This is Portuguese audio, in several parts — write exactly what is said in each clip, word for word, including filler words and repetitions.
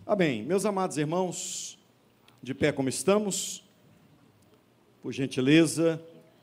Amém. Meus amados irmãos, de pé como estamos, por gentileza.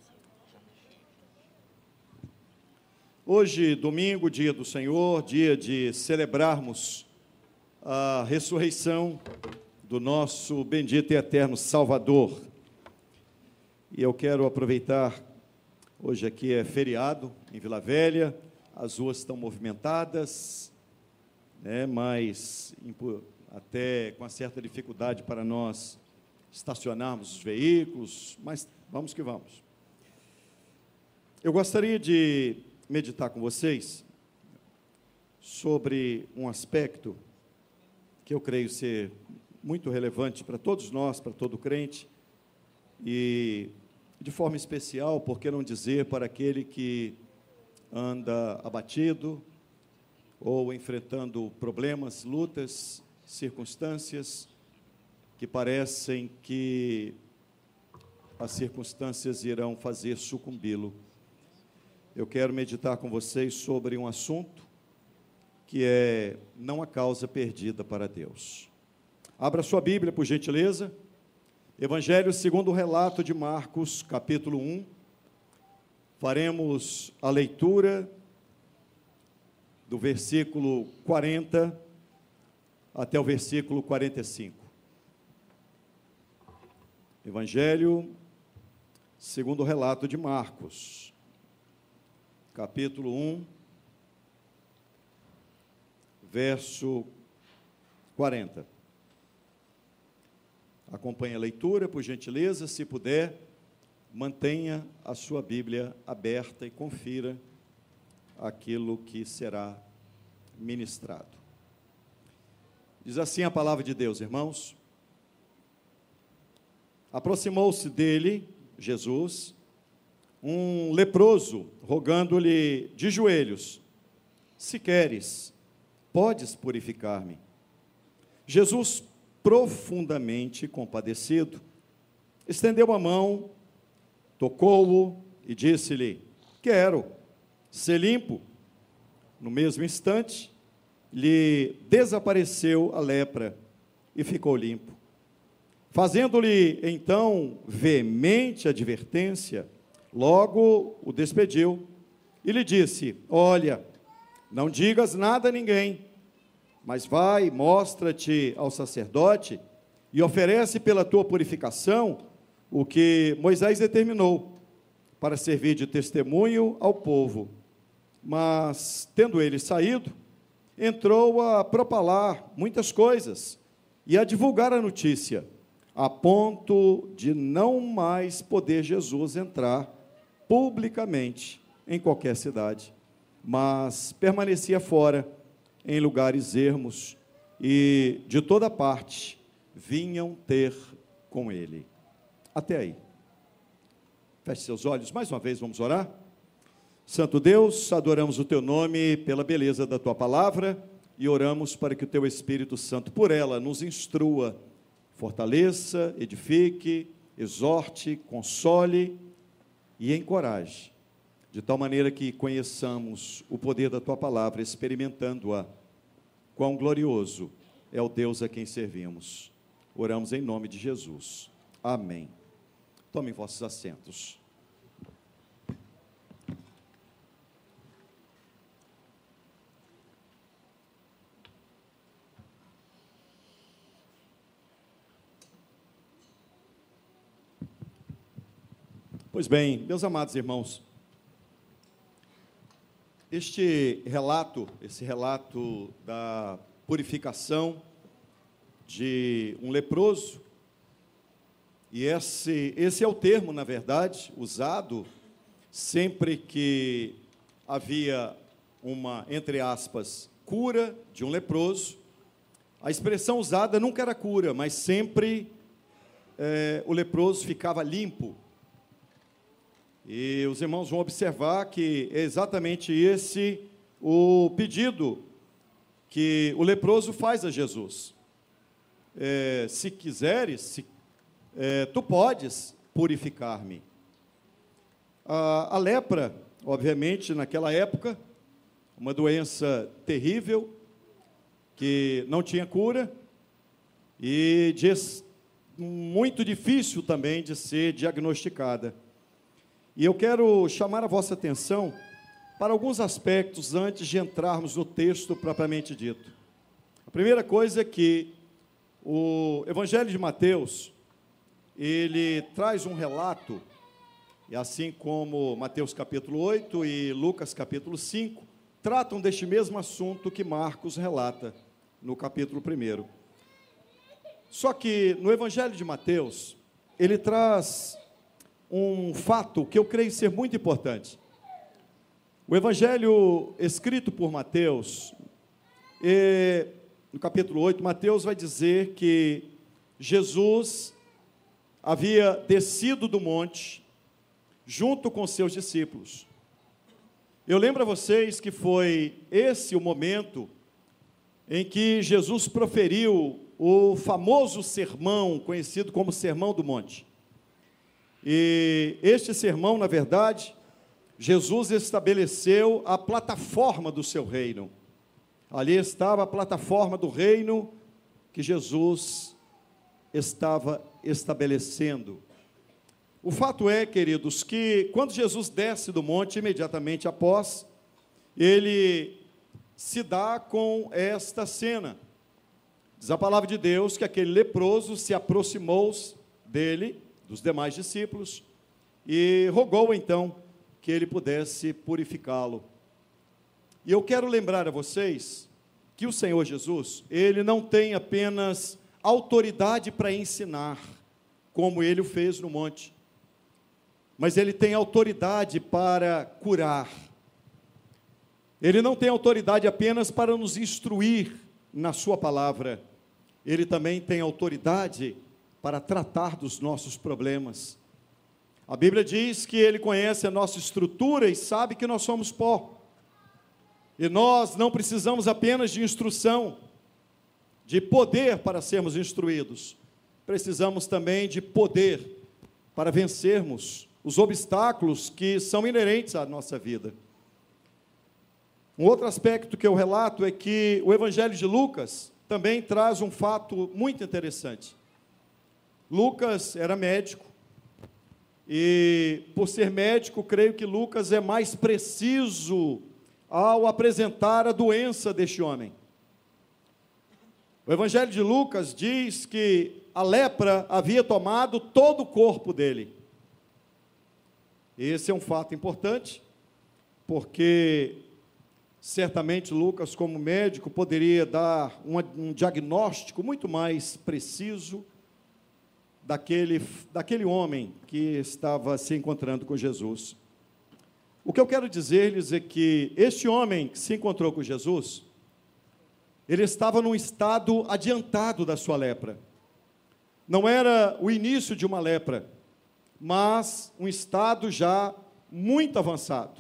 Hoje, domingo, dia do Senhor, dia de celebrarmos a ressurreição do nosso bendito e eterno Salvador. E eu quero aproveitar, hoje aqui é feriado em Vila Velha, as ruas estão movimentadas, né, mas até com uma certa dificuldade para nós estacionarmos os veículos, mas vamos que vamos. Eu gostaria de meditar com vocês sobre um aspecto que eu creio ser muito relevante para todos nós, para todo crente, e de forma especial, por que não dizer, para aquele que anda abatido ou enfrentando problemas, lutas, circunstâncias que parecem que as circunstâncias irão fazer sucumbi-lo. Eu quero meditar com vocês sobre um assunto que é não a causa perdida para Deus. Abra sua Bíblia, por gentileza. Evangelho segundo o relato de Marcos, capítulo um. Faremos a leitura do versículo quarenta até o versículo quarenta e cinco. Evangelho segundo o relato de Marcos, capítulo um, verso quarenta. Acompanhe a leitura, por gentileza, se puder, mantenha a sua Bíblia aberta e confira aquilo que será ministrado. Diz assim a palavra de Deus, irmãos. Aproximou-se dele, Jesus, um leproso, rogando-lhe de joelhos: se queres, podes purificar-me. Jesus, profundamente compadecido, estendeu a mão, tocou-o e disse-lhe: quero ser limpo. No mesmo instante, lhe desapareceu a lepra e ficou limpo. Fazendo-lhe, então, veemente advertência, logo o despediu e lhe disse: olha, não digas nada a ninguém, mas vai, mostra-te ao sacerdote e oferece pela tua purificação o que Moisés determinou, para servir de testemunho ao povo. Mas, tendo ele saído, entrou a propalar muitas coisas e a divulgar a notícia, a ponto de não mais poder Jesus entrar publicamente em qualquer cidade, mas permanecia fora, em lugares ermos, e de toda parte vinham ter com ele. Até aí. Feche seus olhos, mais uma vez vamos orar. Santo Deus, adoramos o teu nome pela beleza da tua palavra e oramos para que o teu Espírito Santo, por ela, nos instrua, fortaleça, edifique, exorte, console e encoraje, de tal maneira que conheçamos o poder da tua palavra, experimentando-a. Quão glorioso é o Deus a quem servimos. Oramos em nome de Jesus. Amém. Tomem vossos assentos. Pois bem, meus amados irmãos, este relato, esse relato da purificação de um leproso, e esse, esse é o termo, na verdade, usado sempre que havia uma, entre aspas, cura de um leproso. A expressão usada nunca era cura, mas sempre é, o leproso ficava limpo. E os irmãos vão observar que é exatamente esse o pedido que o leproso faz a Jesus. É, se quiseres, se, é, tu podes purificar-me. A, a lepra, obviamente, naquela época, uma doença terrível, que não tinha cura, e de, muito difícil também de ser diagnosticada. E eu quero chamar a vossa atenção para alguns aspectos antes de entrarmos no texto propriamente dito. A primeira coisa é que o Evangelho de Mateus, ele traz um relato, e assim como Mateus capítulo oito e Lucas capítulo cinco, tratam deste mesmo assunto que Marcos relata no capítulo primeiro. Só que no Evangelho de Mateus, ele traz um fato que eu creio ser muito importante. O Evangelho escrito por Mateus, e, no capítulo oito, Mateus vai dizer que Jesus havia descido do monte junto com seus discípulos. Eu lembro a vocês que foi esse o momento em que Jesus proferiu o famoso sermão, conhecido como Sermão do Monte. E este sermão, na verdade, Jesus estabeleceu a plataforma do seu reino. Ali estava a plataforma do reino que Jesus estava estabelecendo. O fato é, queridos, que quando Jesus desce do monte, imediatamente após, ele se dá com esta cena. Diz a palavra de Deus que aquele leproso se aproximou dele, dos demais discípulos, e rogou então que ele pudesse purificá-lo. E eu quero lembrar a vocês que o Senhor Jesus, ele não tem apenas autoridade para ensinar, como ele o fez no monte, mas ele tem autoridade para curar. Ele não tem autoridade apenas para nos instruir na sua palavra, ele também tem autoridade para tratar dos nossos problemas. A Bíblia diz que ele conhece a nossa estrutura e sabe que nós somos pó. E nós não precisamos apenas de instrução, de poder para sermos instruídos. Precisamos também de poder para vencermos os obstáculos que são inerentes à nossa vida. Um outro aspecto que eu relato é que o Evangelho de Lucas também traz um fato muito interessante. Lucas era médico, e por ser médico, creio que Lucas é mais preciso ao apresentar a doença deste homem. O Evangelho de Lucas diz que a lepra havia tomado todo o corpo dele. Esse é um fato importante, porque certamente Lucas, como médico, poderia dar um, um diagnóstico muito mais preciso daquele, daquele homem que estava se encontrando com Jesus. O que eu quero dizer-lhes é que este homem que se encontrou com Jesus, ele estava num estado adiantado da sua lepra. Não era o início de uma lepra, mas um estado já muito avançado.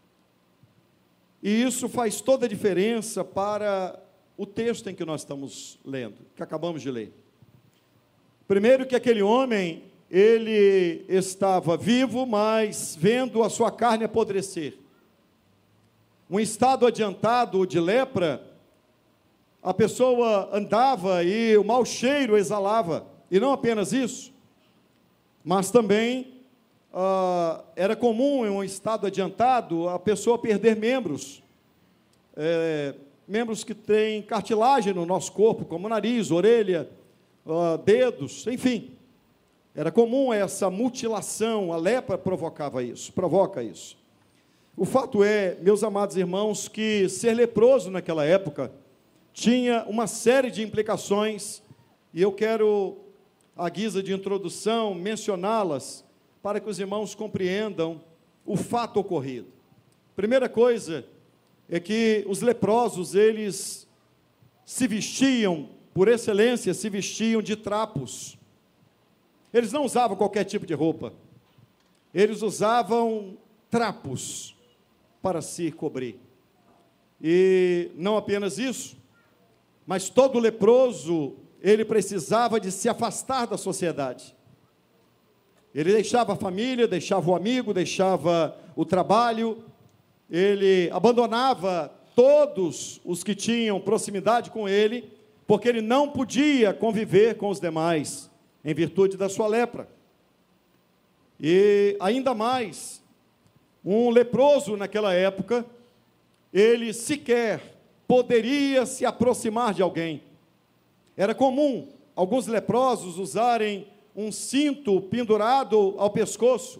E isso faz toda a diferença para o texto em que nós estamos lendo, que acabamos de ler. Primeiro que aquele homem, ele estava vivo, mas vendo a sua carne apodrecer. Um estado adiantado de lepra, a pessoa andava e o mau cheiro exalava. E não apenas isso, mas também ah, era comum em um estado adiantado a pessoa perder membros, é, membros que têm cartilagem no nosso corpo, como nariz, orelha, ah, dedos, enfim. Era comum essa mutilação, a lepra provocava isso, provoca isso. O fato é, meus amados irmãos, que ser leproso naquela época tinha uma série de implicações, e eu quero, à guisa de introdução, mencioná-las, para que os irmãos compreendam o fato ocorrido. Primeira coisa é que os leprosos, eles se vestiam, por excelência, se vestiam de trapos. Eles não usavam qualquer tipo de roupa, eles usavam trapos para se cobrir. E não apenas isso, mas todo leproso, ele precisava de se afastar da sociedade. Ele deixava a família, deixava o amigo, deixava o trabalho, ele abandonava todos os que tinham proximidade com ele, porque ele não podia conviver com os demais, em virtude da sua lepra. E ainda mais, um leproso naquela época, ele sequer poderia se aproximar de alguém. Era comum alguns leprosos usarem um cinto pendurado ao pescoço.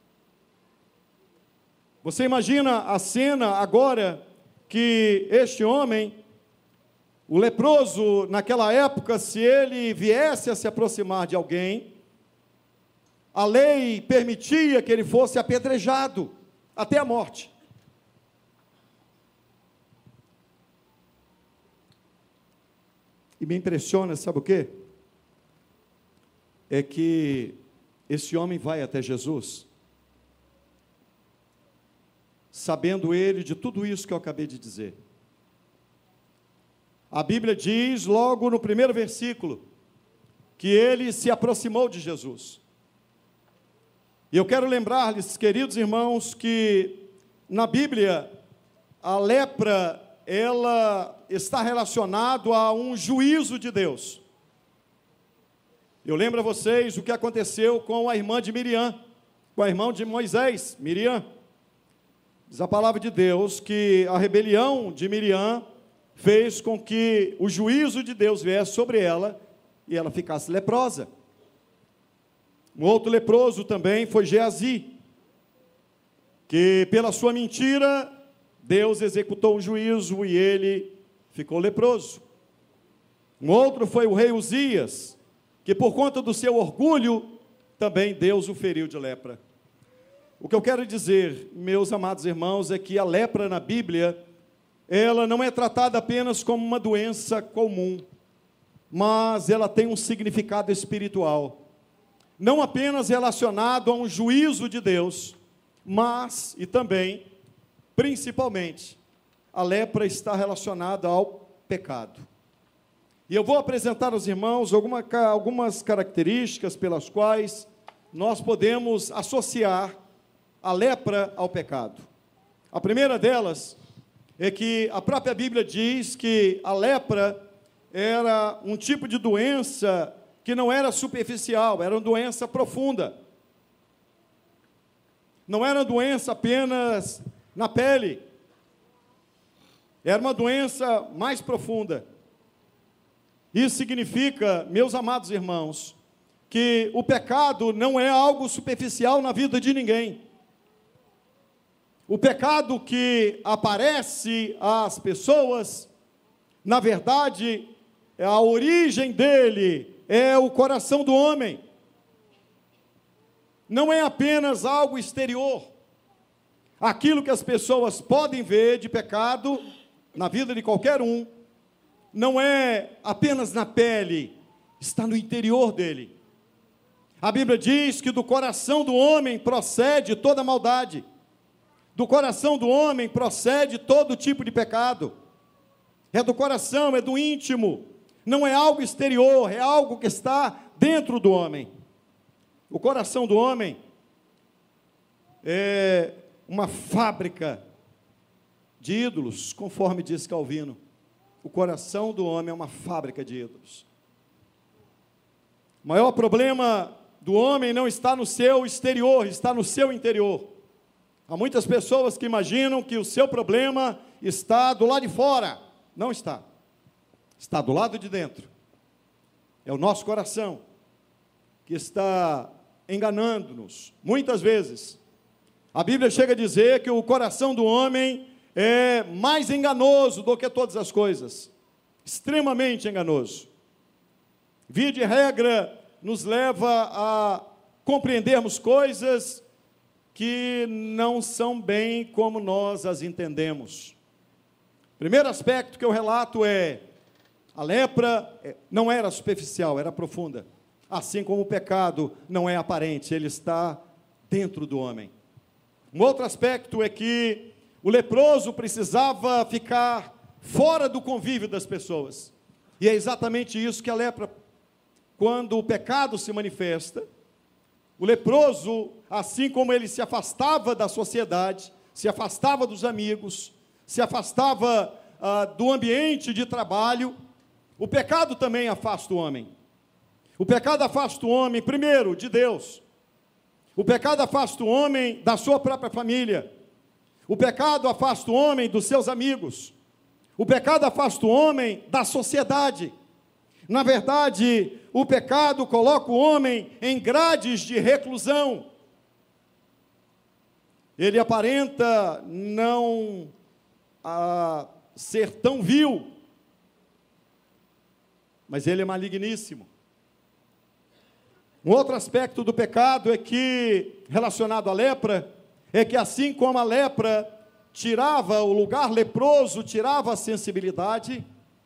Você imagina a cena agora que este homem, o leproso naquela época, se ele viesse a se aproximar de alguém, a lei permitia que ele fosse apedrejado até a morte. E me impressiona, sabe o quê? É que esse homem vai até Jesus, sabendo ele de tudo isso que eu acabei de dizer. A Bíblia diz, logo no primeiro versículo, que ele se aproximou de Jesus. E eu quero lembrar-lhes, queridos irmãos, que na Bíblia, a lepra, ela está relacionada a um juízo de Deus. Eu lembro a vocês o que aconteceu com a irmã de Miriam, com a irmã de Moisés, Miriam. Diz a palavra de Deus que a rebelião de Miriam fez com que o juízo de Deus viesse sobre ela e ela ficasse leprosa. Um outro leproso também foi Geazi, que pela sua mentira, Deus executou o juízo e ele ficou leproso. Um outro foi o rei Uzias, que por conta do seu orgulho, também Deus o feriu de lepra. O que eu quero dizer, meus amados irmãos, é que a lepra na Bíblia, ela não é tratada apenas como uma doença comum, mas ela tem um significado espiritual. Não apenas relacionado a um juízo de Deus, mas, e também, principalmente, a lepra está relacionada ao pecado. E eu vou apresentar aos irmãos alguma, algumas características pelas quais nós podemos associar a lepra ao pecado. A primeira delas é que a própria Bíblia diz que a lepra era um tipo de doença que não era superficial, era uma doença profunda. Não era uma doença apenas na pele, era uma doença mais profunda. Isso significa, meus amados irmãos, que o pecado não é algo superficial na vida de ninguém. O pecado que aparece às pessoas, na verdade, a origem dele é o coração do homem. Não é apenas algo exterior. Aquilo que as pessoas podem ver de pecado na vida de qualquer um, não é apenas na pele, está no interior dele. A Bíblia diz que do coração do homem procede toda maldade. Do coração do homem procede todo tipo de pecado. É do coração, é do íntimo. Não é algo exterior, é algo que está dentro do homem. O coração do homem é uma fábrica de ídolos, conforme diz Calvino. O coração do homem é uma fábrica de ídolos. O maior problema do homem não está no seu exterior, está no seu interior. Há muitas pessoas que imaginam que o seu problema está do lado de fora. Não está. Está do lado de dentro. É o nosso coração que está enganando-nos. Muitas vezes, a Bíblia chega a dizer que o coração do homem é mais enganoso do que todas as coisas. Extremamente enganoso. Via de regra, nos leva a compreendermos coisas que não são bem como nós as entendemos. Primeiro aspecto que eu relato é: a lepra não era superficial, era profunda. Assim como o pecado não é aparente, ele está dentro do homem. Um outro aspecto é que o leproso precisava ficar fora do convívio das pessoas. E é exatamente isso que a lepra, quando o pecado se manifesta, o leproso, assim como ele se afastava da sociedade, se afastava dos amigos, se afastava ah, do ambiente de trabalho, O pecado também afasta o homem. O pecado afasta o homem, primeiro, de Deus. O pecado afasta o homem da sua própria família. O pecado afasta o homem dos seus amigos. O pecado afasta o homem da sociedade. Na verdade, o pecado coloca o homem em grades de reclusão. Ele aparenta não a, ser tão vil, mas ele é maligníssimo. Um outro aspecto do pecado é que, relacionado à lepra, é que assim como a lepra tirava o lugar leproso, tirava a sensibilidade,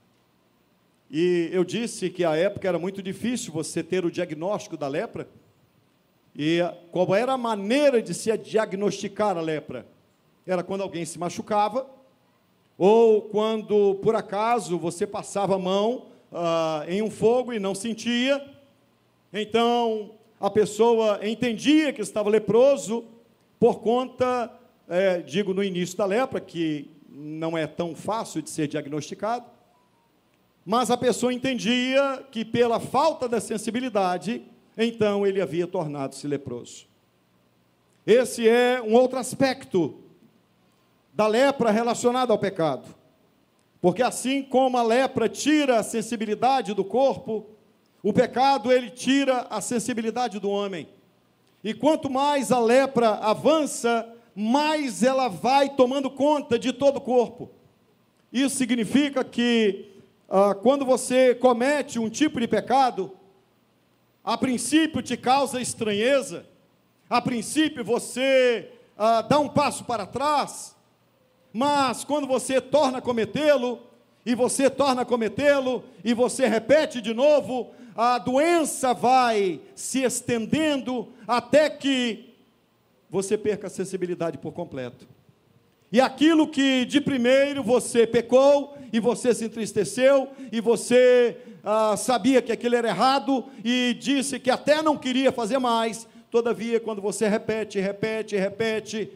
e eu disse que a época era muito difícil você ter o diagnóstico da lepra, e qual era a maneira de se diagnosticar a lepra? Era quando alguém se machucava, ou quando, por acaso, você passava a mão ah, em um fogo e não sentia, então a pessoa entendia que estava leproso, por conta, é, digo, no início da lepra, que não é tão fácil de ser diagnosticado, mas a pessoa entendia que pela falta da sensibilidade, então ele havia tornado-se leproso. Esse é um outro aspecto da lepra relacionado ao pecado, porque assim como a lepra tira a sensibilidade do corpo, o pecado ele tira a sensibilidade do homem. E quanto mais a lepra avança, mais ela vai tomando conta de todo o corpo. Isso significa que, ah, quando você comete um tipo de pecado, a princípio te causa estranheza, a princípio você ah, dá um passo para trás, mas quando você torna a cometê-lo, e você torna a cometê-lo, e você repete de novo, a doença vai se estendendo até que você perca a sensibilidade por completo. E aquilo que de primeiro você pecou, e você se entristeceu, e você ah, sabia que aquilo era errado, e disse que até não queria fazer mais, todavia, quando você repete, repete, repete,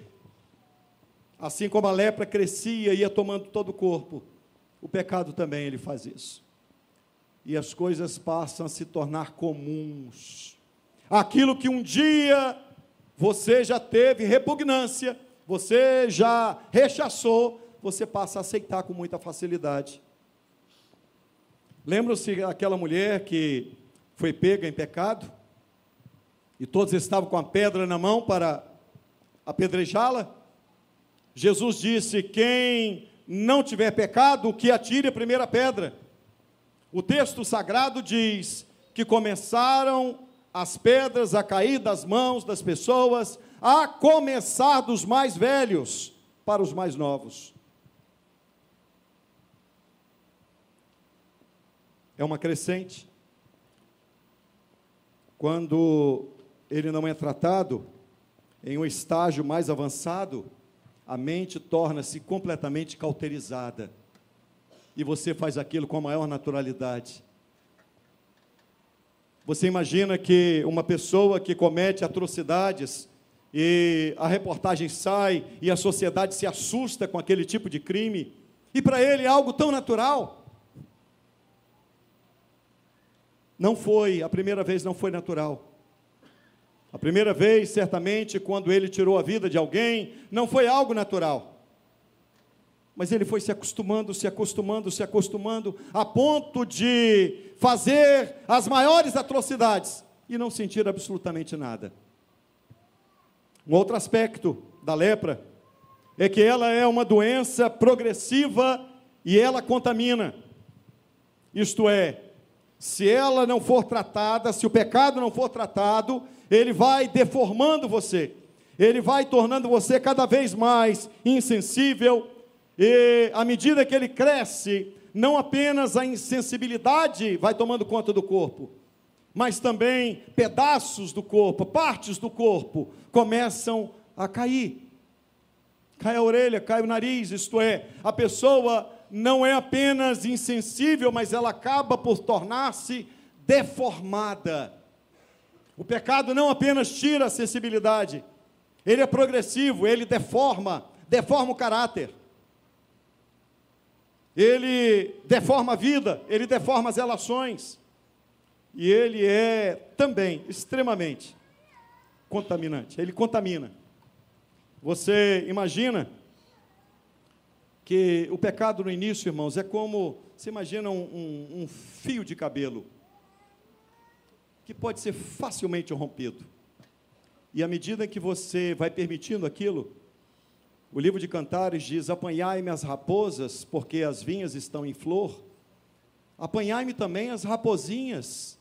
assim como a lepra crescia e ia tomando todo o corpo, o pecado também ele faz isso. E as coisas passam a se tornar comuns. Aquilo que um dia você já teve repugnância, você já rechaçou, você passa a aceitar com muita facilidade. Lembram-se daquela mulher que foi pega em pecado? E todos estavam com a pedra na mão para apedrejá-la? Jesus disse: quem não tiver pecado, que atire a primeira pedra. O texto sagrado diz que começaram as pedras a cair das mãos das pessoas, a começar dos mais velhos para os mais novos. É uma crescente. Quando ele não é tratado em um estágio mais avançado, a mente torna-se completamente cauterizada. E você faz aquilo com a maior naturalidade. Você imagina que uma pessoa que comete atrocidades, e a reportagem sai, e a sociedade se assusta com aquele tipo de crime, e para ele é algo tão natural. Não foi, a primeira vez não foi natural. A primeira vez, certamente, quando ele tirou a vida de alguém, não foi algo natural. Mas ele foi se acostumando, se acostumando, se acostumando, a ponto de fazer as maiores atrocidades e não sentir absolutamente nada. Um outro aspecto da lepra é que ela é uma doença progressiva e ela contamina. Isto é, se ela não for tratada, se o pecado não for tratado, ele vai deformando você, ele vai tornando você cada vez mais insensível. E à medida que ele cresce, não apenas a insensibilidade vai tomando conta do corpo, mas também pedaços do corpo, partes do corpo, começam a cair. Cai a orelha, cai o nariz, isto é, a pessoa não é apenas insensível, mas ela acaba por tornar-se deformada. O pecado não apenas tira a sensibilidade, ele é progressivo, ele deforma, deforma o caráter. ele deforma a vida, ele deforma as relações, e ele é também extremamente contaminante, ele contamina. Você imagina que o pecado no início, irmãos, é como, você imagina um, um, um fio de cabelo, que pode ser facilmente rompido, e à medida que você vai permitindo aquilo, o livro de Cantares diz: apanhai-me as raposas, porque as vinhas estão em flor, apanhai-me também as raposinhas,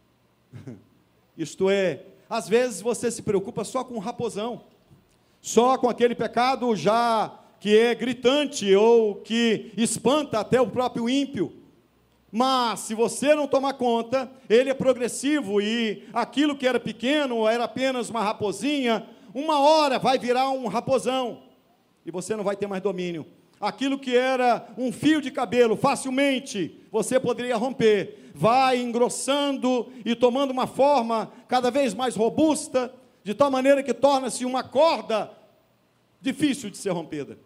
isto é, às vezes você se preocupa só com o raposão, só com aquele pecado já que é gritante, ou que espanta até o próprio ímpio, mas se você não tomar conta, ele é progressivo, e aquilo que era pequeno, era apenas uma raposinha, uma hora vai virar um raposão, e você não vai ter mais domínio. Aquilo que era um fio de cabelo, facilmente você poderia romper, vai engrossando e tomando uma forma cada vez mais robusta, de tal maneira que torna-se uma corda difícil de ser rompida.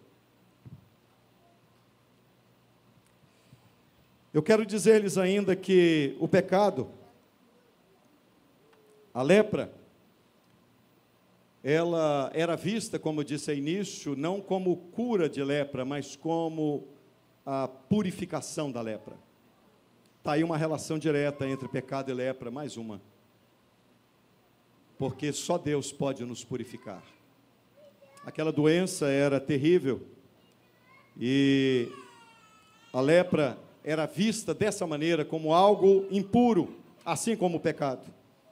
Eu quero dizer-lhes ainda que o pecado, a lepra, ela era vista, como eu disse ao início, não como cura de lepra, mas como a purificação da lepra. Está aí uma relação direta entre pecado e lepra, mais uma. Porque só Deus pode nos purificar. Aquela doença era terrível, e a lepra era vista dessa maneira, como algo impuro, assim como o pecado.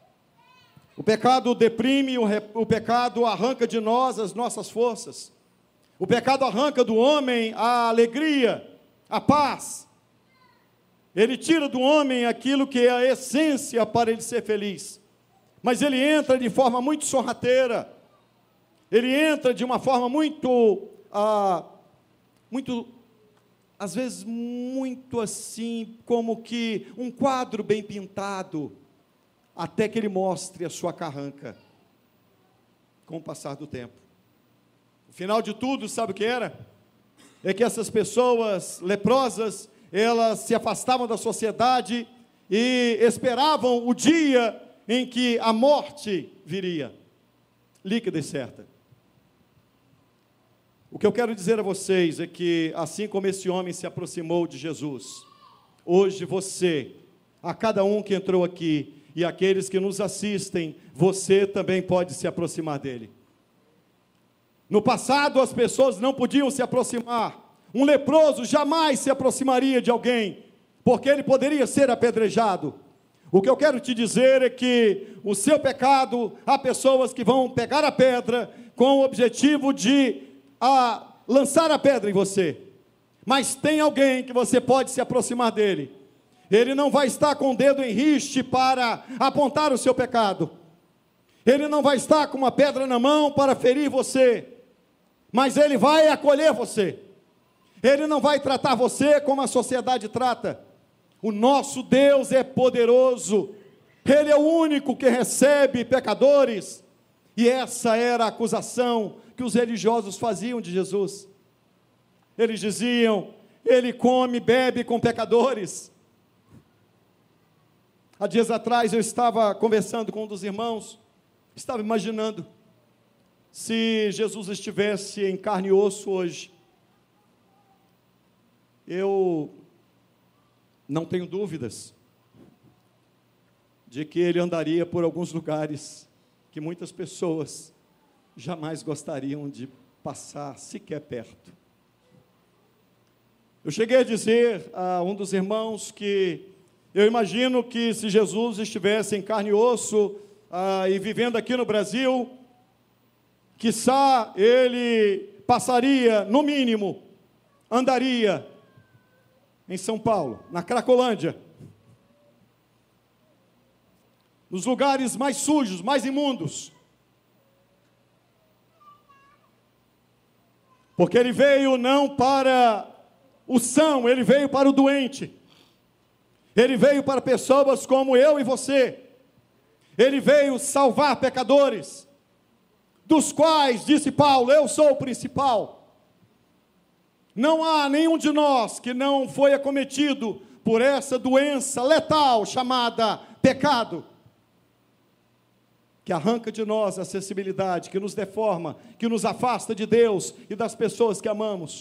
O pecado deprime, o, re, o pecado arranca de nós as nossas forças, o pecado arranca do homem a alegria, a paz, ele tira do homem aquilo que é a essência para ele ser feliz, mas ele entra de forma muito sorrateira, ele entra de uma forma muito, ah, muito, às vezes muito assim, como que um quadro bem pintado, até que ele mostre a sua carranca, com o passar do tempo. O final de tudo, sabe o que era? É que essas pessoas leprosas, elas se afastavam da sociedade e esperavam o dia em que a morte viria, líquida e certa. O que eu quero dizer a vocês é que, assim como esse homem se aproximou de Jesus, hoje você, a cada um que entrou aqui, e aqueles que nos assistem, você também pode se aproximar dele. No passado, as pessoas não podiam se aproximar. Um leproso jamais se aproximaria de alguém, porque ele poderia ser apedrejado. O que eu quero te dizer é que o seu pecado, há pessoas que vão pegar a pedra com o objetivo de a, lançar a pedra em você. Mas tem alguém que você pode se aproximar dele. Ele não vai estar com o dedo em riste para apontar o seu pecado. Ele não vai estar com uma pedra na mão para ferir você. Mas ele vai acolher você. Ele não vai tratar você como a sociedade trata. O nosso Deus é poderoso. Ele é o único que recebe pecadores. E essa era a acusação que os religiosos faziam de Jesus. Eles diziam: ele come e bebe com pecadores. Há dias atrás eu estava conversando com um dos irmãos, estava imaginando, se Jesus estivesse em carne e osso hoje, eu não tenho dúvidas de que ele andaria por alguns lugares que muitas pessoas jamais gostariam de passar sequer perto. Eu cheguei a dizer a um dos irmãos que eu imagino que se Jesus estivesse em carne e osso ah, e vivendo aqui no Brasil, quiçá ele passaria, no mínimo, andaria em São Paulo, na Cracolândia, nos lugares mais sujos, mais imundos, porque ele veio não para o são, ele veio para o doente. Ele veio para pessoas como eu e você. Ele veio salvar pecadores, dos quais, disse Paulo, eu sou o principal. Não há nenhum de nós que não foi acometido por essa doença letal chamada pecado, que arranca de nós a sensibilidade, que nos deforma, que nos afasta de Deus e das pessoas que amamos.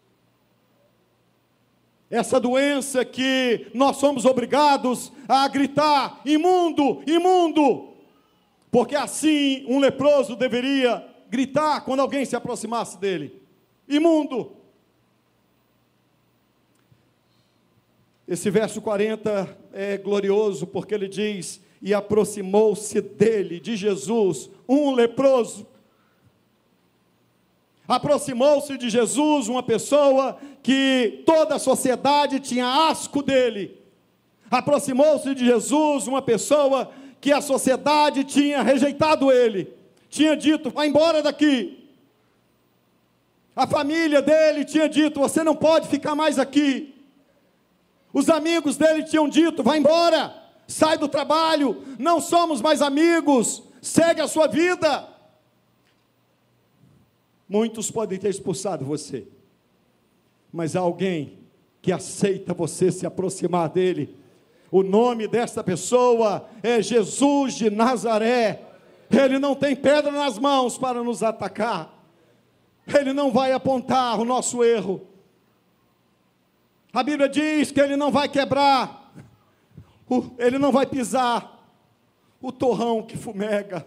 Essa doença que nós somos obrigados a gritar: imundo, imundo, porque assim um leproso deveria gritar quando alguém se aproximasse dele: imundo. Esse verso quarenta é glorioso, porque ele diz: e aproximou-se dele, de Jesus, um leproso. Aproximou-se de Jesus uma pessoa que toda a sociedade tinha asco dele. Aproximou-se de Jesus uma pessoa que a sociedade tinha rejeitado ele. Tinha dito: vai embora daqui. A família dele tinha dito: você não pode ficar mais aqui. Os amigos dele tinham dito: vai embora, sai do trabalho, não somos mais amigos, segue a sua vida. Muitos podem ter expulsado você, mas há alguém que aceita você se aproximar dele. O nome desta pessoa é Jesus de Nazaré. Ele não tem pedra nas mãos para nos atacar, ele não vai apontar o nosso erro. A Bíblia diz que ele não vai quebrar, ele não vai pisar o torrão que fumega,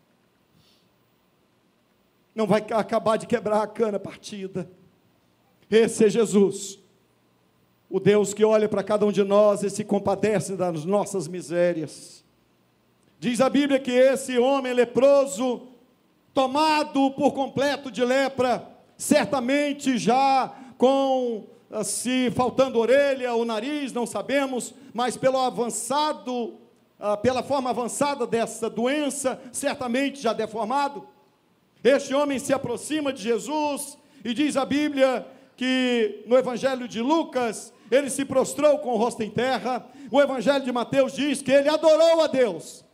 não vai acabar de quebrar a cana partida. Esse é Jesus, o Deus que olha para cada um de nós e se compadece das nossas misérias. Diz a Bíblia que esse homem leproso, tomado por completo de lepra, certamente já com, se faltando orelha ou nariz, não sabemos, mas pelo avançado, pela forma avançada dessa doença, certamente já deformado, este homem se aproxima de Jesus, e diz a Bíblia que no Evangelho de Lucas, ele se prostrou com o rosto em terra. O Evangelho de Mateus diz que ele adorou a Deus.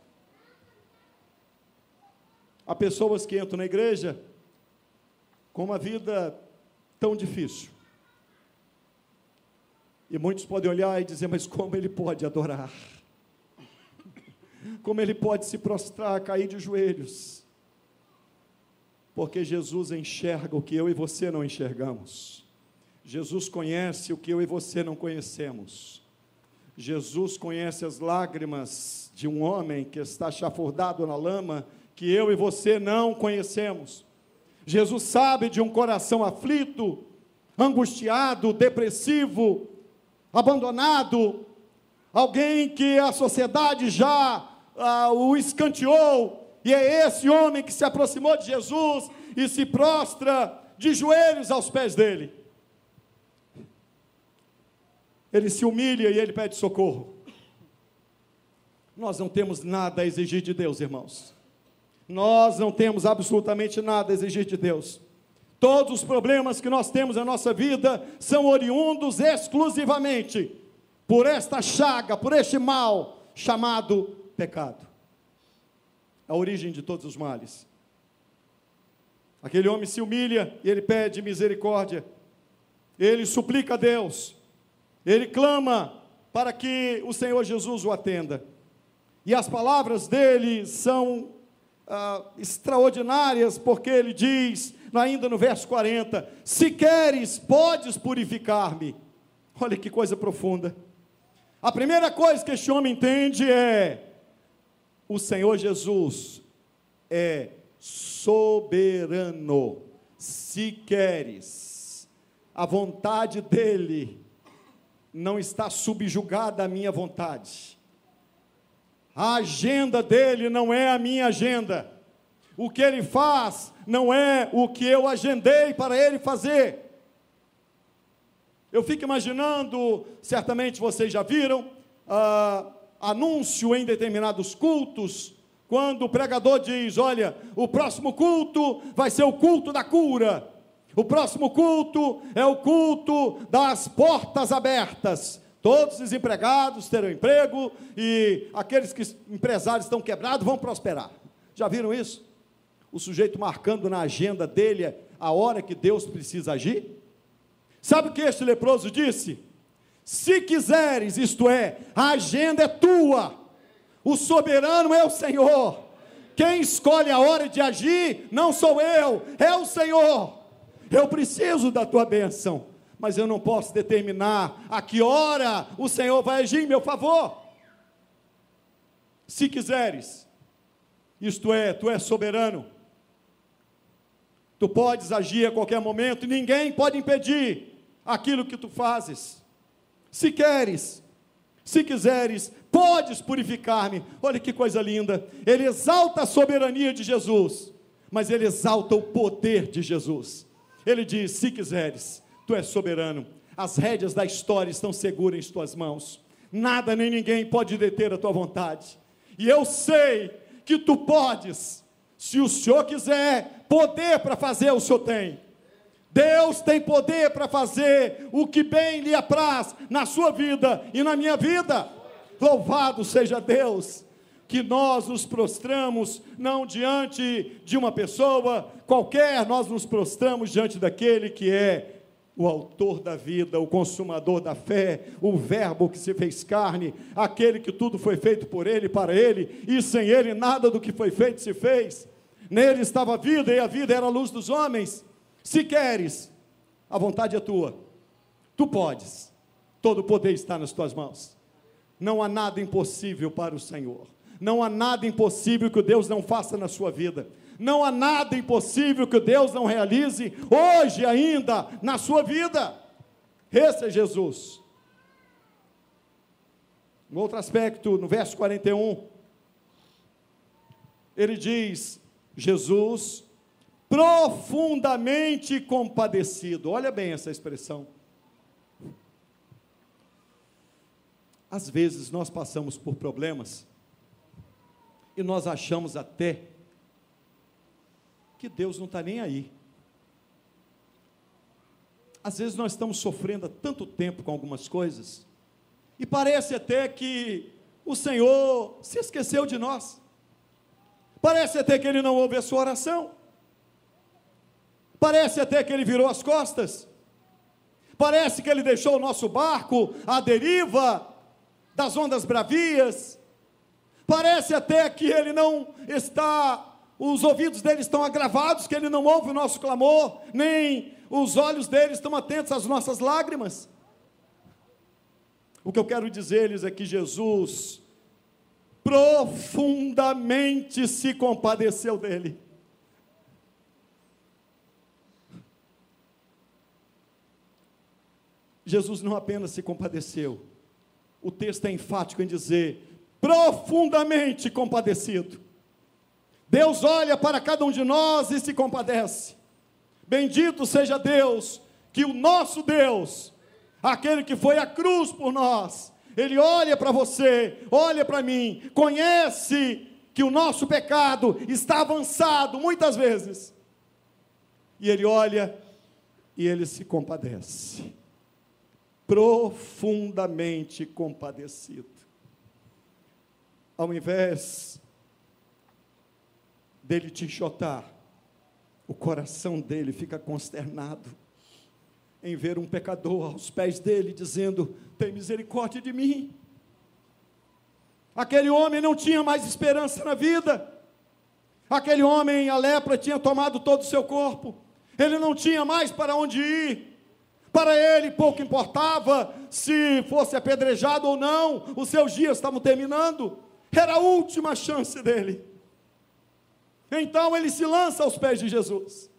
Há pessoas que entram na igreja com uma vida tão difícil, e muitos podem olhar e dizer: mas como ele pode adorar? Como ele pode se prostrar, cair de joelhos? Porque Jesus enxerga o que eu e você não enxergamos. Jesus conhece o que eu e você não conhecemos. Jesus conhece as lágrimas de um homem que está chafurdado na lama, que eu e você não conhecemos. Jesus sabe de um coração aflito, angustiado, depressivo, abandonado, alguém que a sociedade já ah, o escanteou, e é esse homem que se aproximou de Jesus e se prostra de joelhos aos pés dele. Ele se humilha e ele pede socorro. Nós não temos nada a exigir de Deus, irmãos. Nós não temos absolutamente nada a exigir de Deus. Todos os problemas que nós temos na nossa vida são oriundos exclusivamente por esta chaga, por este mal chamado pecado. A origem de todos os males. Aquele homem se humilha e ele pede misericórdia. Ele suplica a Deus. Ele clama para que o Senhor Jesus o atenda. E as palavras dele são ah, extraordinárias, porque ele diz, ainda no verso quarenta, se queres, podes purificar-me. Olha que coisa profunda. A primeira coisa que este homem entende é: o Senhor Jesus é soberano. Se queres, a vontade dele não está subjugada à minha vontade. A agenda dele não é a minha agenda. O que ele faz não é o que eu agendei para ele fazer. Eu fico imaginando, certamente vocês já viram, ah, anúncio em determinados cultos, quando o pregador diz: olha, o próximo culto vai ser o culto da cura, o próximo culto é o culto das portas abertas, todos os desempregados terão emprego, e aqueles que empresários estão quebrados vão prosperar. Já viram isso? O sujeito marcando na agenda dele a hora que Deus precisa agir. Sabe o que este leproso disse? Se quiseres, isto é, a agenda é tua, o soberano é o Senhor, quem escolhe a hora de agir não sou eu, é o Senhor. Eu preciso da tua bênção, mas eu não posso determinar a que hora o Senhor vai agir em meu favor. Se quiseres, isto é, tu és soberano, tu podes agir a qualquer momento, e ninguém pode impedir aquilo que tu fazes. Se queres, se quiseres, podes purificar-me. Olha que coisa linda, ele exalta a soberania de Jesus, mas ele exalta o poder de Jesus. Ele diz, se quiseres, tu és soberano, as rédeas da história estão seguras em tuas mãos, nada nem ninguém pode deter a tua vontade, e eu sei que tu podes, se o Senhor quiser, poder para fazer o Senhor tem. Deus tem poder para fazer o que bem lhe apraz na sua vida e na minha vida. Louvado seja Deus, que nós nos prostramos não diante de uma pessoa qualquer, nós nos prostramos diante daquele que é o autor da vida, o consumador da fé, o verbo que se fez carne, aquele que tudo foi feito por ele, para ele, e sem ele nada do que foi feito se fez. Nele estava a vida, e a vida era a luz dos homens. Se queres, a vontade é tua, tu podes, todo o poder está nas tuas mãos. Não há nada impossível para o Senhor, não há nada impossível que Deus não faça na sua vida, não há nada impossível que Deus não realize hoje ainda na sua vida. Esse é Jesus. Um outro aspecto, no verso quarenta e um, ele diz, Jesus profundamente compadecido. Olha bem essa expressão. Às vezes nós passamos por problemas e nós achamos até que Deus não está nem aí. Às vezes nós estamos sofrendo há tanto tempo com algumas coisas e parece até que o Senhor se esqueceu de nós. Parece até que Ele não ouve a sua oração. Parece até que Ele virou as costas. Parece que Ele deixou o nosso barco à deriva das ondas bravias. Parece até que Ele não está, os ouvidos dele estão agravados, que Ele não ouve o nosso clamor, nem os olhos dele estão atentos às nossas lágrimas. O que eu quero dizer-lhes é que Jesus profundamente se compadeceu dele. Jesus não apenas se compadeceu, o texto é enfático em dizer, profundamente compadecido. Deus olha para cada um de nós e se compadece. Bendito seja Deus, que o nosso Deus, aquele que foi à cruz por nós, Ele olha para você, olha para mim, conhece que o nosso pecado está avançado muitas vezes, e Ele olha e Ele se compadece, profundamente compadecido. Ao invés dele te enxotar, o coração dele fica consternado em ver um pecador aos pés dele, dizendo, tem misericórdia de mim. Aquele homem não tinha mais esperança na vida, aquele homem, a lepra tinha tomado todo o seu corpo, ele não tinha mais para onde ir, para ele pouco importava se fosse apedrejado ou não, os seus dias estavam terminando, era a última chance dele. Então ele se lança aos pés de Jesus,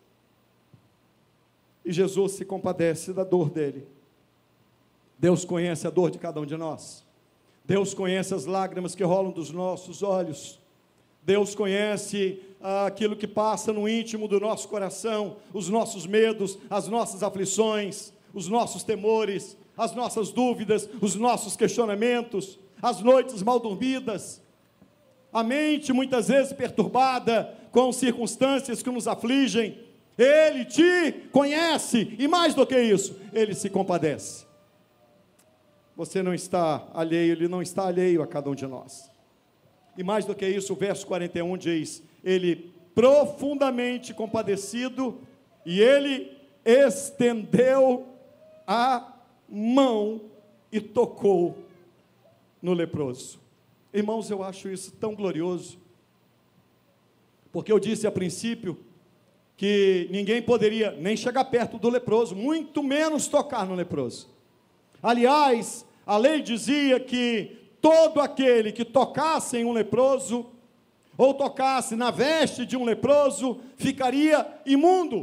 e Jesus se compadece da dor dele. Deus conhece a dor de cada um de nós, Deus conhece as lágrimas que rolam dos nossos olhos, Deus conhece ah, aquilo que passa no íntimo do nosso coração, os nossos medos, as nossas aflições, os nossos temores, as nossas dúvidas, os nossos questionamentos, as noites mal dormidas, a mente muitas vezes perturbada com circunstâncias que nos afligem. Ele te conhece, e mais do que isso, Ele se compadece. Você não está alheio, Ele não está alheio a cada um de nós. E mais do que isso, o verso quarenta e um diz, Ele profundamente compadecido, e Ele estendeu a mão e tocou no leproso. Irmãos, eu acho isso tão glorioso, porque eu disse a princípio que ninguém poderia nem chegar perto do leproso, muito menos tocar no leproso. Aliás, a lei dizia que todo aquele que tocasse em um leproso, ou tocasse na veste de um leproso, ficaria imundo.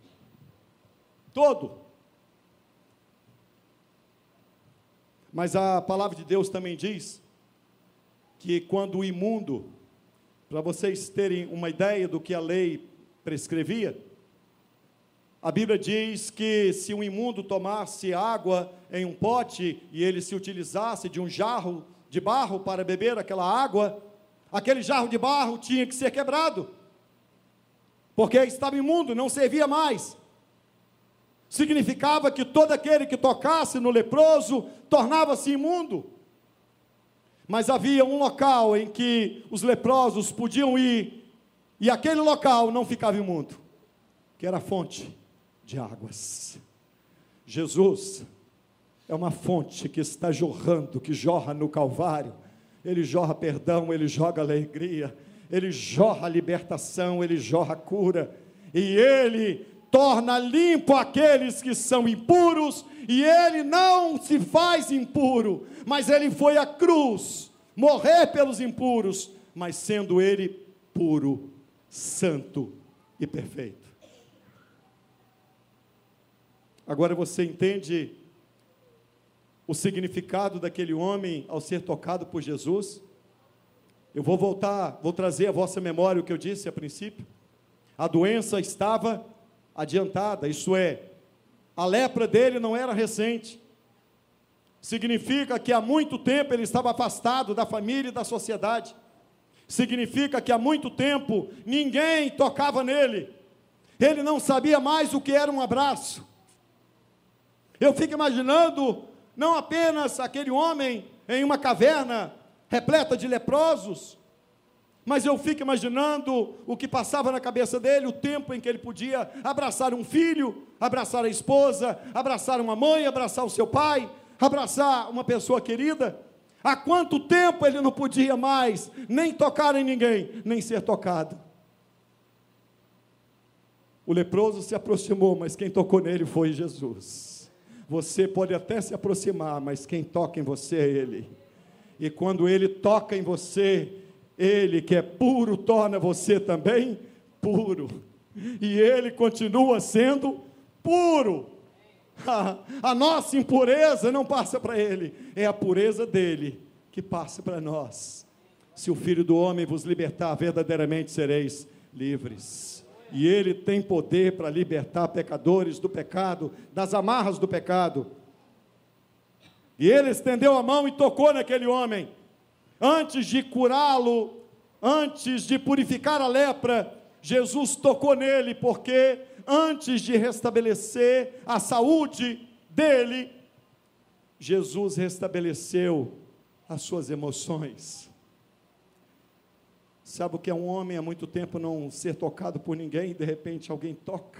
Todo. Mas a palavra de Deus também diz que quando o imundo, para vocês terem uma ideia do que a lei prescrevia, a Bíblia diz que se um imundo tomasse água em um pote e ele se utilizasse de um jarro de barro para beber aquela água, aquele jarro de barro tinha que ser quebrado, porque estava imundo, não servia mais. Significava que todo aquele que tocasse no leproso tornava-se imundo. Mas havia um local em que os leprosos podiam ir, e aquele local não ficava imundo, que era a fonte de águas. Jesus é uma fonte que está jorrando, que jorra no Calvário. Ele jorra perdão, ele joga alegria, ele jorra libertação, ele jorra cura, e ele torna limpo aqueles que são impuros, e ele não se faz impuro, mas ele foi à cruz, morrer pelos impuros, mas sendo ele puro, santo e perfeito. Agora você entende o significado daquele homem ao ser tocado por Jesus? Eu vou voltar, vou trazer à vossa memória o que eu disse a princípio. A doença estava adiantada, isso é, a lepra dele não era recente. Significa que há muito tempo ele estava afastado da família e da sociedade. Significa que há muito tempo ninguém tocava nele. Ele não sabia mais o que era um abraço. Eu fico imaginando não apenas aquele homem em uma caverna repleta de leprosos, mas eu fico imaginando o que passava na cabeça dele, o tempo em que ele podia abraçar um filho, abraçar a esposa, abraçar uma mãe, abraçar o seu pai, abraçar uma pessoa querida. Há quanto tempo ele não podia mais nem tocar em ninguém, nem ser tocado. O leproso se aproximou, mas quem tocou nele foi Jesus. Você pode até se aproximar, mas quem toca em você é Ele. E quando Ele toca em você, Ele que é puro, torna você também puro. E Ele continua sendo puro. A, a nossa impureza não passa para Ele, é a pureza dEle que passa para nós. Se o Filho do Homem vos libertar, verdadeiramente sereis livres. E Ele tem poder para libertar pecadores do pecado, das amarras do pecado. E Ele estendeu a mão e tocou naquele homem. Antes de curá-lo, antes de purificar a lepra, Jesus tocou nele, porque antes de restabelecer a saúde dele, Jesus restabeleceu as suas emoções. Sabe o que é um homem há muito tempo não ser tocado por ninguém, e de repente alguém toca?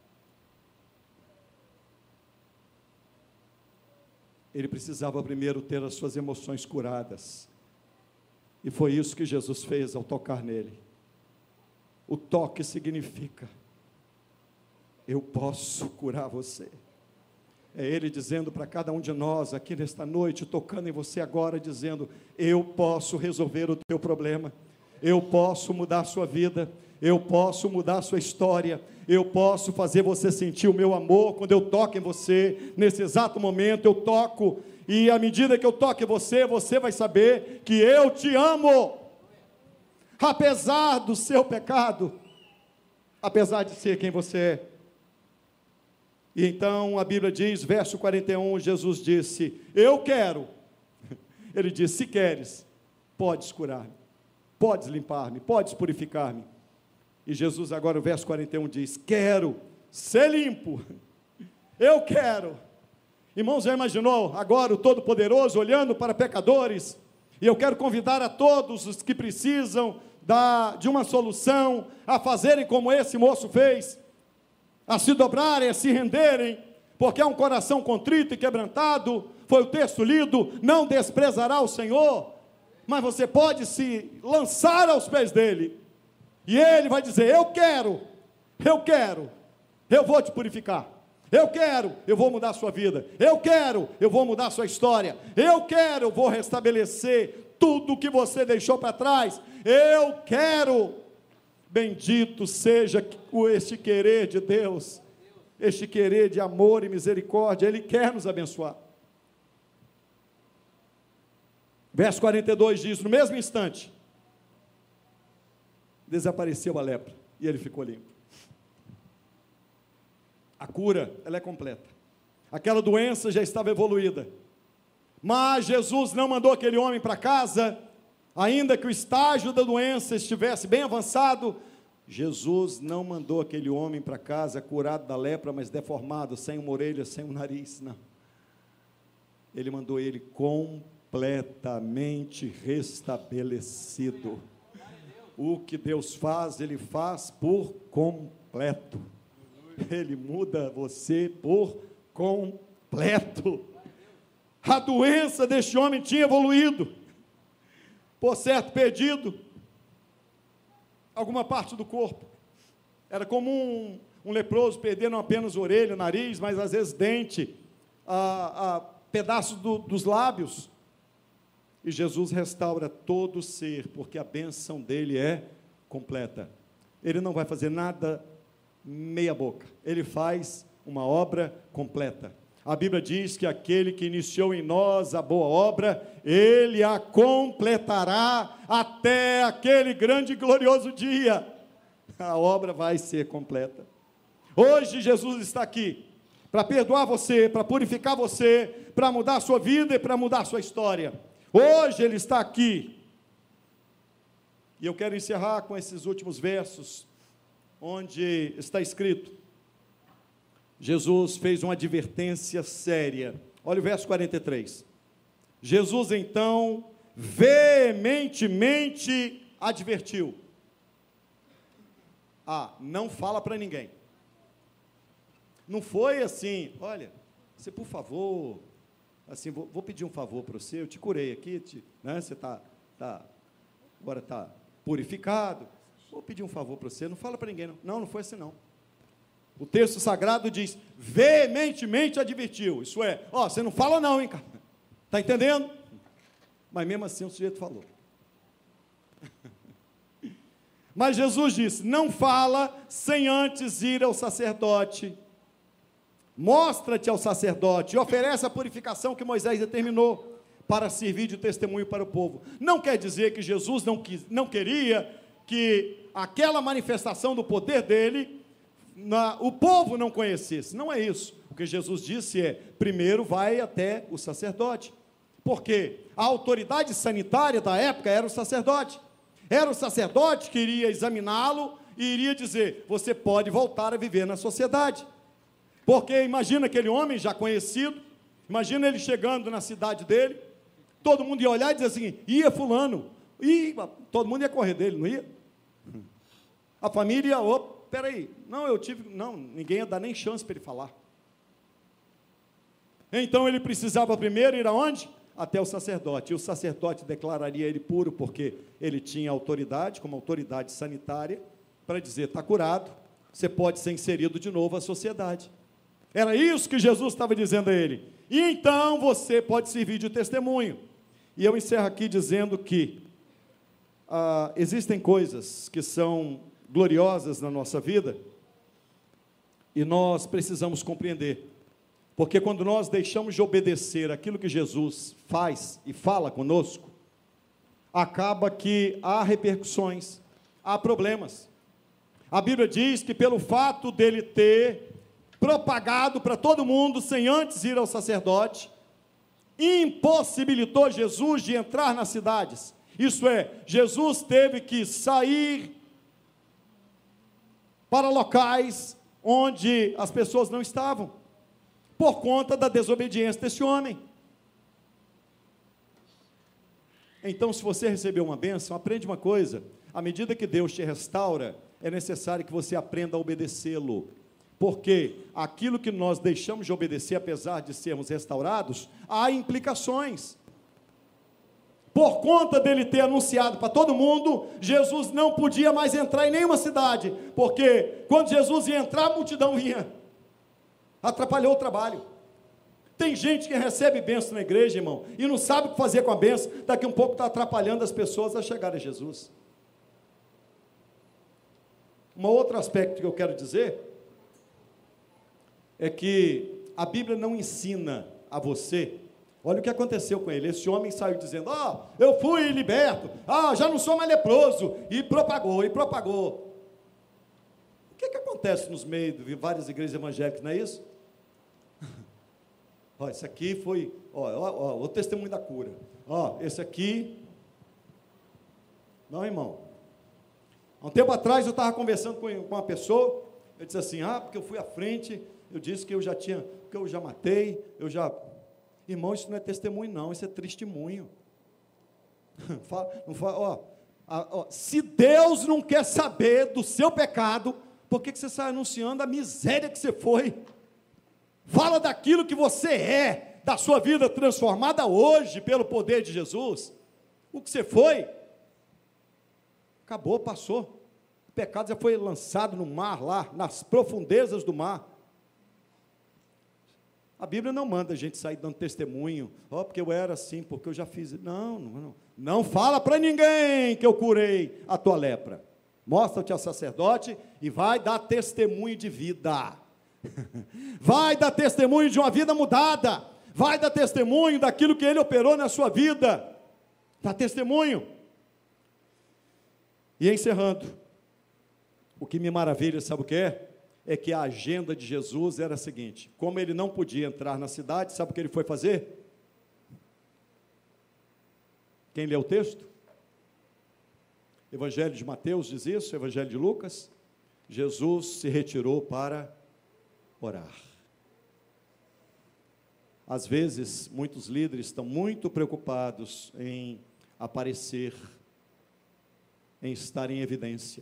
Ele precisava primeiro ter as suas emoções curadas, e foi isso que Jesus fez ao tocar nele. O toque significa: eu posso curar você. É Ele dizendo para cada um de nós aqui nesta noite, tocando em você agora, dizendo: eu posso resolver o teu problema, eu posso mudar a sua vida, eu posso mudar a sua história, eu posso fazer você sentir o meu amor. Quando eu toco em você, nesse exato momento eu toco, e à medida que eu toco em você, você vai saber que eu te amo, apesar do seu pecado, apesar de ser quem você é. E então a Bíblia diz, verso quarenta e um, Jesus disse: eu quero. Ele disse: se queres, podes curar-me, podes limpar-me, podes purificar-me. E Jesus agora, o verso quarenta e um diz: quero ser limpo, eu quero. Irmãos, já imaginou agora o Todo-Poderoso olhando para pecadores? E eu quero convidar a todos os que precisam da, de uma solução, a fazerem como esse moço fez, a se dobrarem, a se renderem, porque é um coração contrito e quebrantado, foi o texto lido, não desprezará o Senhor, mas você pode se lançar aos pés dele, e ele vai dizer, eu quero, eu quero, eu vou te purificar, eu quero, eu vou mudar a sua vida, eu quero, eu vou mudar a sua história, eu quero, eu vou restabelecer tudo que você deixou para trás, eu quero. Bendito seja este querer de Deus, este querer de amor e misericórdia, Ele quer nos abençoar. Verso quarenta e dois diz, no mesmo instante, desapareceu a lepra, e ele ficou limpo. A cura, ela é completa. Aquela doença já estava evoluída, mas Jesus não mandou aquele homem para casa, ainda que o estágio da doença estivesse bem avançado. Jesus não mandou aquele homem para casa curado da lepra, mas deformado, sem uma orelha, sem um nariz, não. Ele mandou ele completamente restabelecido. O que Deus faz, Ele faz por completo. Ele muda você por completo. A doença deste homem tinha evoluído, por certo perdido alguma parte do corpo. Era comum um, um leproso perder não apenas orelha, nariz, mas às vezes dente, a, a pedaços do, dos lábios. E Jesus restaura todo o ser, porque a bênção dele é completa. Ele não vai fazer nada meia boca, ele faz uma obra completa. A Bíblia diz que aquele que iniciou em nós a boa obra, Ele a completará até aquele grande e glorioso dia. A obra vai ser completa. Hoje Jesus está aqui para perdoar você, para purificar você, para mudar a sua vida e para mudar a sua história. Hoje Ele está aqui. E eu quero encerrar com esses últimos versos, onde está escrito, Jesus fez uma advertência séria. Olha o verso quarenta e três. Jesus então veementemente advertiu. Ah, não fala para ninguém. Não foi assim, olha, você por favor, assim, vou, vou pedir um favor para você, eu te curei aqui, te, né, você está, tá, agora está purificado, vou pedir um favor para você, não fala para ninguém, não. Não, não foi assim não. O texto sagrado diz, veementemente advertiu, isso é, ó, você não fala não, hein, cara, está entendendo? Mas mesmo assim o sujeito falou. Mas Jesus disse, não fala sem antes ir ao sacerdote, mostra-te ao sacerdote, e oferece a purificação que Moisés determinou, para servir de testemunho para o povo. Não quer dizer que Jesus não, quis, não queria que aquela manifestação do poder dele, Na, o povo não conhecesse, não é isso. O que Jesus disse é, primeiro vai até o sacerdote, porque a autoridade sanitária da época era o sacerdote, era o sacerdote que iria examiná-lo e iria dizer, você pode voltar a viver na sociedade, porque imagina aquele homem já conhecido, imagina ele chegando na cidade dele, todo mundo ia olhar e dizer assim, ia fulano, ia, todo mundo ia correr dele, não ia? A família, opa, peraí, não, eu tive, não, ninguém ia dar nem chance para ele falar. Então ele precisava primeiro ir aonde? Até o sacerdote, e o sacerdote declararia ele puro, porque ele tinha autoridade, como autoridade sanitária, para dizer, está curado, você pode ser inserido de novo à sociedade. Era isso que Jesus estava dizendo a ele, e então você pode servir de testemunho. E eu encerro aqui dizendo que ah, existem coisas que são gloriosas na nossa vida, e nós precisamos compreender, porque quando nós deixamos de obedecer aquilo que Jesus faz e fala conosco, acaba que há repercussões, há problemas. A Bíblia diz que pelo fato dele ter propagado para todo mundo, sem antes ir ao sacerdote, impossibilitou Jesus de entrar nas cidades, isso é, Jesus teve que sair para locais onde as pessoas não estavam, por conta da desobediência desse homem. Então, se você recebeu uma bênção, aprende uma coisa, à medida que Deus te restaura, é necessário que você aprenda a obedecê-lo, porque aquilo que nós deixamos de obedecer, apesar de sermos restaurados, há implicações. Por conta dele ter anunciado para todo mundo, Jesus não podia mais entrar em nenhuma cidade, porque quando Jesus ia entrar, a multidão vinha. Atrapalhou o trabalho. Tem gente que recebe bênção na igreja, irmão, e não sabe o que fazer com a bênção, daqui um pouco está atrapalhando as pessoas a chegar a Jesus. Um outro aspecto que eu quero dizer, é que a Bíblia não ensina a você. Olha o que aconteceu com ele. Esse homem saiu dizendo: ah, eu fui liberto, ah, já não sou mais leproso, e propagou, e propagou. O que que acontece nos meios de várias igrejas evangélicas, não é isso? Ó, esse aqui foi, ó, ó, ó, o testemunho da cura. Ó, esse aqui, não, irmão. Há um tempo atrás eu estava conversando com, com uma pessoa, eu disse assim: ah, porque eu fui à frente, eu disse que eu já tinha, que eu já matei, eu já... Irmão, isso não é testemunho não, isso é testemunho. Não fala, ó, ó, se Deus não quer saber do seu pecado, por que que você sai anunciando a miséria que você foi? Fala daquilo que você é, da sua vida transformada hoje, pelo poder de Jesus. O que você foi, acabou, passou. O pecado já foi lançado no mar lá, nas profundezas do mar. A Bíblia não manda a gente sair dando testemunho, ó, oh, porque eu era assim, porque eu já fiz. Não, não, não. Não fala para ninguém que eu curei a tua lepra. Mostra-te ao sacerdote e vai dar testemunho de vida. Vai dar testemunho de uma vida mudada. Vai dar testemunho daquilo que ele operou na sua vida. Dá testemunho. E encerrando, o que me maravilha, sabe o que é? É que a agenda de Jesus era a seguinte: como ele não podia entrar na cidade, sabe o que ele foi fazer? Quem lê o texto? Evangelho de Mateus diz isso, Evangelho de Lucas. Jesus se retirou para orar. Às vezes, muitos líderes estão muito preocupados em aparecer, em estar em evidência,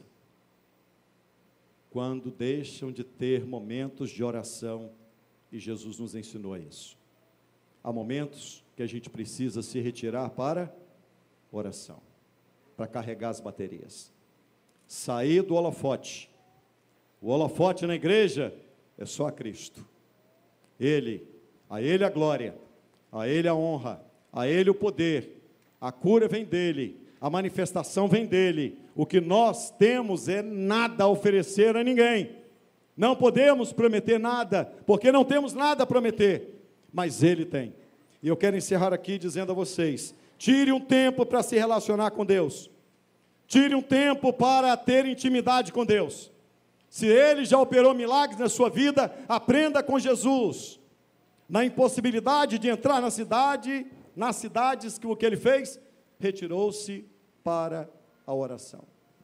quando deixam de ter momentos de oração, e Jesus nos ensinou isso. Há momentos que a gente precisa se retirar para oração, para carregar as baterias, sair do holofote. O holofote na igreja é só a Cristo. Ele, a Ele a glória, a Ele a honra, a Ele o poder, a cura vem dEle, a manifestação vem dEle. O que nós temos é nada a oferecer a ninguém. Não podemos prometer nada, porque não temos nada a prometer, mas Ele tem. E eu quero encerrar aqui dizendo a vocês: tire um tempo para se relacionar com Deus. Tire um tempo para ter intimidade com Deus. Se Ele já operou milagres na sua vida, aprenda com Jesus. Na impossibilidade de entrar na cidade, nas cidades, que o que Ele fez? Retirou-se para a oração.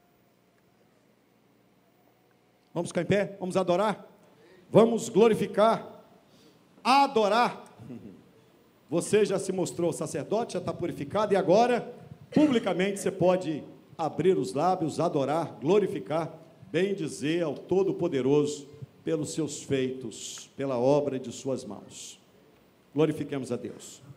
Vamos ficar em pé? Vamos adorar? Vamos glorificar, adorar. Você já se mostrou sacerdote, já está purificado, e agora, publicamente, você pode abrir os lábios, adorar, glorificar, bendizer ao Todo-Poderoso pelos seus feitos, pela obra de suas mãos. Glorifiquemos a Deus.